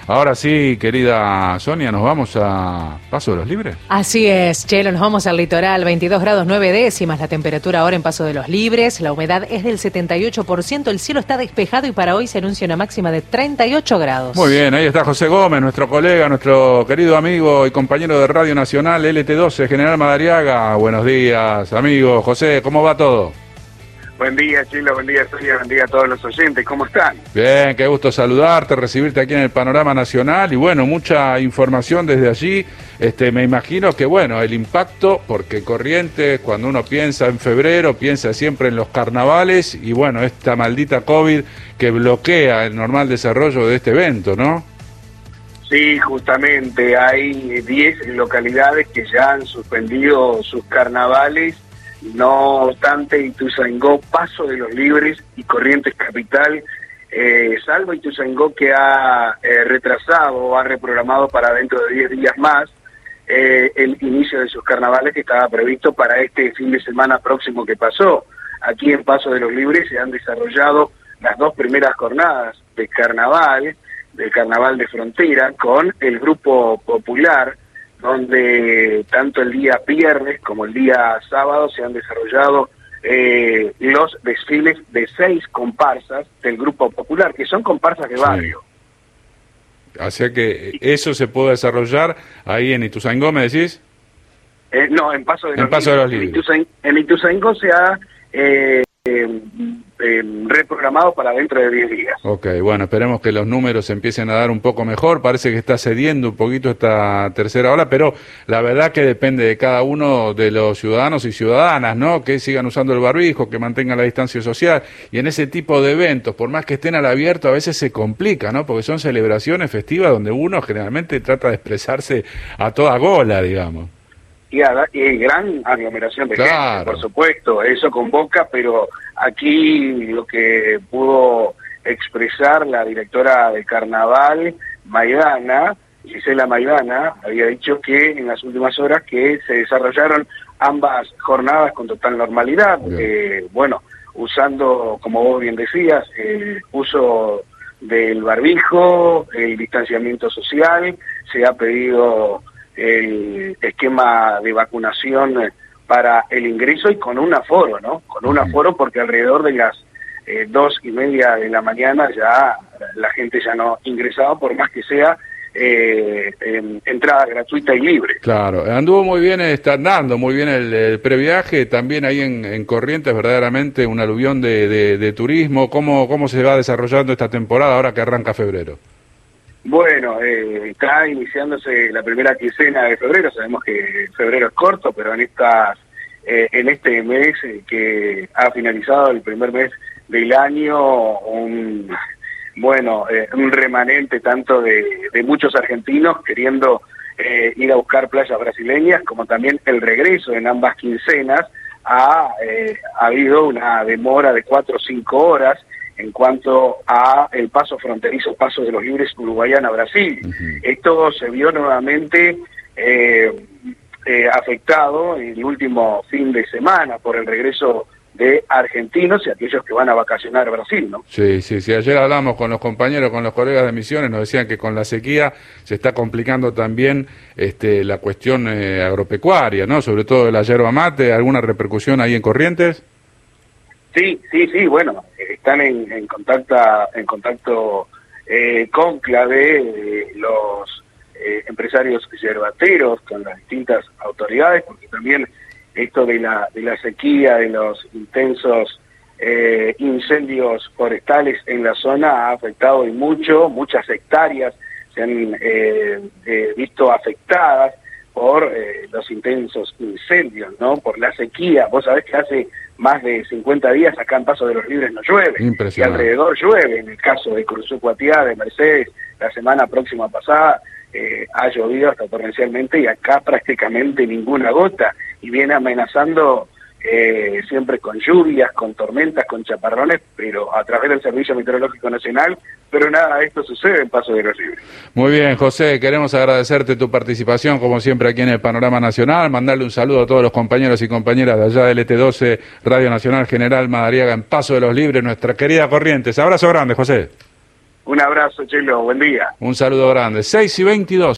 Ahora sí, querida Sonia, nos vamos a Paso de los Libres. Así es, Chelo, nos vamos al litoral, 22 grados 9 décimas, la temperatura ahora en Paso de los Libres, la humedad es del 78%, el cielo está despejado y para hoy se anuncia una máxima de 38 grados. Muy bien, ahí está José Gómez, nuestro colega, nuestro querido amigo y compañero de Radio Nacional, LT12, General Madariaga. Buenos días, amigo. José, ¿cómo va todo? Buen día, Chilo, buen día, Sonia, buen día a todos los oyentes, ¿cómo están? Bien, qué gusto saludarte, recibirte aquí en el Panorama Nacional y bueno, mucha información desde allí. Me imagino que bueno, el impacto, porque Corrientes, cuando uno piensa en febrero, piensa siempre en los carnavales y bueno, esta maldita COVID que bloquea el normal desarrollo de este evento, ¿no? Sí, justamente, hay 10 localidades que ya han suspendido sus carnavales. No obstante, Ituzaingó, Paso de los Libres y Corrientes Capital, salvo Ituzaingó que ha retrasado o ha reprogramado para dentro de 10 días más el inicio de sus carnavales que estaba previsto para este fin de semana próximo que pasó. Aquí en Paso de los Libres se han desarrollado las 2 primeras jornadas de carnaval, del carnaval de frontera, con el Grupo Popular, donde tanto el día viernes como el día sábado se han desarrollado los desfiles de 6 comparsas del Grupo Popular, que son comparsas de barrio. Así que eso se puede desarrollar ahí en Ituzaingó, ¿me decís? No, en Paso de los Libres. En Ituzaingó se ha reprogramado para dentro de 10 días. Ok, bueno, esperemos que los números se empiecen a dar un poco mejor. Parece que está cediendo un poquito esta tercera ola, pero la verdad que depende de cada uno de los ciudadanos y ciudadanas, ¿no? Que sigan usando el barbijo, que mantengan la distancia social. Y en ese tipo de eventos, por más que estén al abierto, a veces se complica, ¿no? Porque son celebraciones festivas donde uno generalmente trata de expresarse a toda gola, digamos. Y gran aglomeración de gente, por supuesto, eso convoca, pero aquí lo que pudo expresar la directora de Carnaval, Maidana, Gisela Maidana, había dicho que en las últimas horas que se desarrollaron ambas jornadas con total normalidad, bueno, usando, como vos bien decías, el uso del barbijo, el distanciamiento social, se ha pedido el esquema de vacunación para el ingreso y con un aforo, ¿no? Con un aforo porque alrededor de las 2:30 de la mañana ya la gente ya no ingresaba, por más que sea entrada gratuita y libre. Claro, anduvo muy bien, está andando muy bien el previaje, también ahí en Corrientes verdaderamente un aluvión de turismo. ¿Cómo se va desarrollando esta temporada ahora que arranca febrero? Bueno, está iniciándose la primera quincena de febrero. Sabemos que febrero es corto, pero en este mes que ha finalizado el primer mes del año, un remanente tanto de muchos argentinos queriendo ir a buscar playas brasileñas, como también el regreso en ambas quincenas. Ha habido una demora de 4 o 5 horas en cuanto a el paso fronterizo, Paso de los Libres, Uruguayana-Brasil. Esto se vio nuevamente afectado el último fin de semana por el regreso de argentinos y aquellos que van a vacacionar a Brasil, ¿no? Sí. Ayer hablamos con los compañeros, con los colegas de Misiones, nos decían que con la sequía se está complicando también la cuestión agropecuaria, ¿no? Sobre todo de la yerba mate. ¿Alguna repercusión ahí en Corrientes? Sí, bueno, están en contacto cónclave los empresarios yerbateros con las distintas autoridades, porque también esto de la sequía, de los intensos incendios forestales en la zona ha afectado y muchas hectáreas se han visto afectadas por los intensos incendios, ¿no? Por la sequía. Vos sabés que hace más de 50 días acá en Paso de los Libres no llueve, y alrededor llueve. En el caso de Curuzú-Cuatiá, de Mercedes, la semana próxima pasada ha llovido hasta torrencialmente y acá prácticamente ninguna gota, y viene amenazando siempre con lluvias, con tormentas, con chaparrones, pero a través del Servicio Meteorológico Nacional, pero nada de esto sucede en Paso de los Libres. Muy bien, José, queremos agradecerte tu participación, como siempre, aquí en el Panorama Nacional, mandarle un saludo a todos los compañeros y compañeras de allá del LT12, Radio Nacional General Madariaga, en Paso de los Libres, nuestra querida Corrientes. Abrazo grande, José. Un abrazo, Chelo, buen día. Un saludo grande. 6:22.